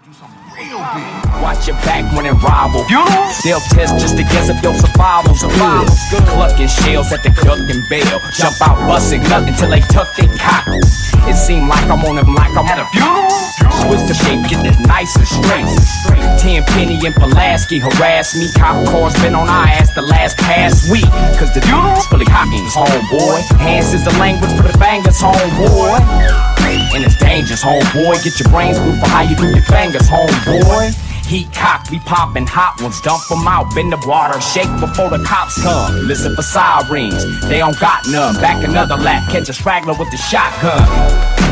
Watch your back when it rival. Self-test just to guess if your survival. Clucking shells at the Clucking Bell. Jump out busting nothing till they tuck their cock. It seemed like I'm on them like I'm at a funeral. Twist the shape, get it nice and straight. 10 Penny and Pulaski harass me. Cop cars been on our ass the last past week. Cause the funeral's fully hocking, homeboy. Hands is the language for the bangers, homeboy. And it's dangerous, homeboy. Get your brains moved for how you do your fingers, homeboy. Heat cock, we poppin' hot ones, dump them out, bend the water, shake before the cops come. Listen for sirens, they don't got none. Back another lap, catch a straggler with the shotgun.